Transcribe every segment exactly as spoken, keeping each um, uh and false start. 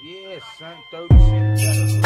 Yeah, son, thirty-six.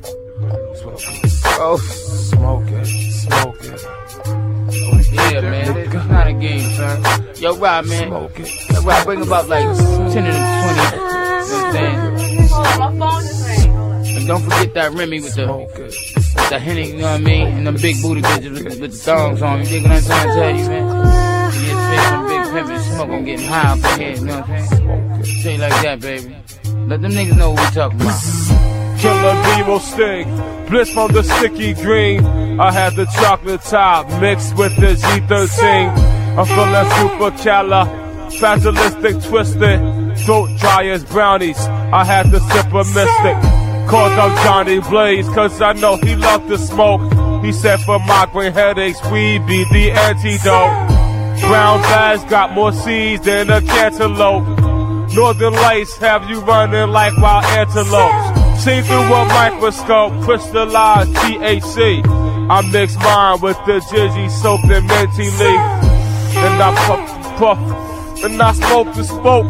Oh, smoke it, smoke it. Yeah, man, it's not a game, son. Yo, Rob, man. Smoke it. Yo, Rob, bring about like ten of them twenty. You know what I'm saying? Oh, my phone is ringing. And don't forget that Remy with the, with the Henny, you know what I mean? And them big booty bitches with, the- with the thongs on. You dig what I'm trying to tell you, man? You get fit some big pimpin' smoke, I'm getting high up in here, you know what I'm saying? Say like that, baby. Let them niggas know what we talking about. Killer B will sting. Bliss from the sticky green. I had the chocolate top mixed with the G thirteen. I'm feeling super cala, fatalistic, twisted. Throat dry as brownies. I had to sip a mystic. Called up Johnny Blaze, cause I know he loved to smoke. He said for migraine headaches, weed be the antidote. Brown bags got more seeds than a cantaloupe. Northern lights have you running like wild antelopes. See through a microscope, crystallized T H C. I mix mine with the Jizzy soap and minty leaf. And I puff, puff, and I smoke the smoke.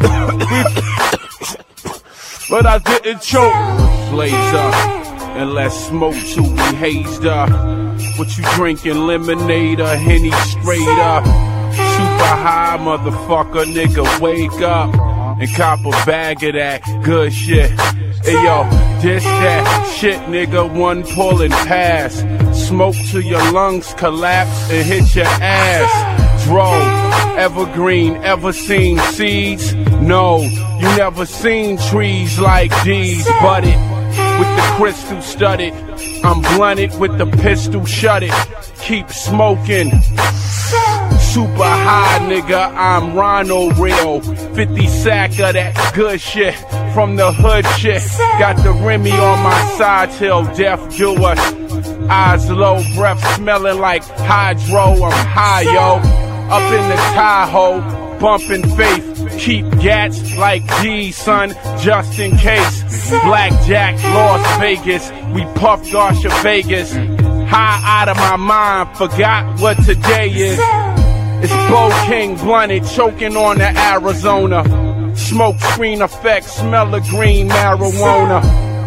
But I didn't choke. Blaze up and let's smoke till we hazed up. What you drinking, lemonade or Henny straight up? Super high, motherfucker, nigga, wake up and cop a bag of that good shit. Hey yo, this that shit, nigga, one pull and pass. Smoke till your lungs collapse and hit your ass. Dro, evergreen, ever seen seeds? No, you never seen trees like these. Budded with the crystal studded. I'm blunted with the pistol shutted. Keep smoking. Super high, nigga, I'm Rhino Real. fifty sack of that good shit from the hood shit. Got the Remy on my side till death do us. Eyes low, breath smelling like hydro. I'm high, yo. Up in the Tahoe, bumping faith. Keep gats like G, son, just in case. Blackjack, Las Vegas. We puffed Garsha Vegas. High out of my mind, forgot what today is. It's Bo King blunted, choking on the Arizona. Smoke screen effect, smell of green marijuana.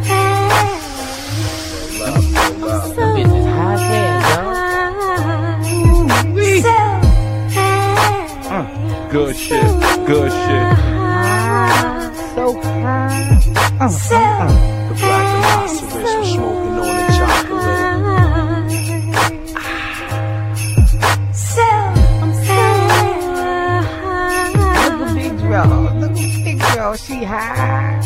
Them bitches high as hell, yo. Uh, good shit, good shit. So high. Uh, uh, uh. The black rhinoceros was smoking on the chocolate. Look at big girl, she high.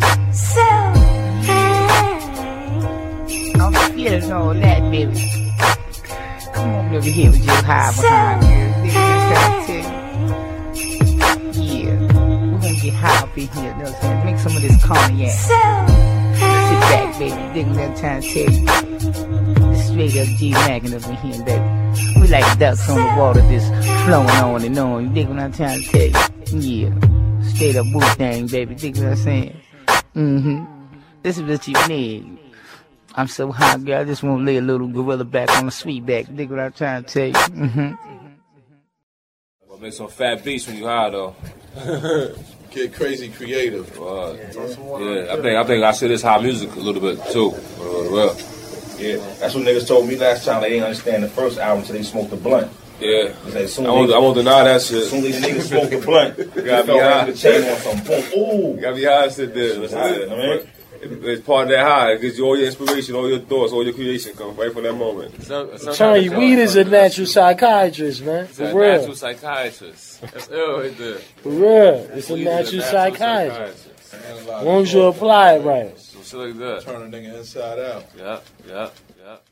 I'm feeling all that, baby. Come on over here with your high behind you. Nigga, just trying to tell you. Yeah, we're gonna get high up in here, you know what I'm saying? Make some of this cognac. Sit back, baby. Dig what I'm trying to tell you. This straight up G-Maggin up in here, baby. We like ducks on the water just flowing on and on. You dig what I'm trying to tell you? Yeah, straight up Wu-Tang, baby. Dig what I'm saying? Mm-hmm. This is what you need. I'm so high, girl. I just want to lay a little gorilla back on the sweet back. Dig what I'm trying to tell you? Mm-hmm. Well, make some fat beats when you high, though. Get crazy creative. Uh, yeah, I think I think I see this high music a little bit too. Uh, well, yeah, that's what niggas told me last time. They didn't understand the first album until they smoked the blunt. Yeah, like, soon I won't, I won't deny that shit. As soon as these niggas smoke the blunt, you gotta be high. The chain on some boom. Ooh, you gotta be high, sit there. That's it. I mean, it's part of that high. It gives you all your inspiration, all your thoughts, all your creation comes right from that moment. So, I'm telling you, weed is a natural psychiatrist, man. For it's a real. natural psychiatrist. That's ill right there. For real. It's a natural, a natural psychiatrist. As long as you apply it right. So shit like that. Turn a nigga inside out. Yeah, yeah, yeah.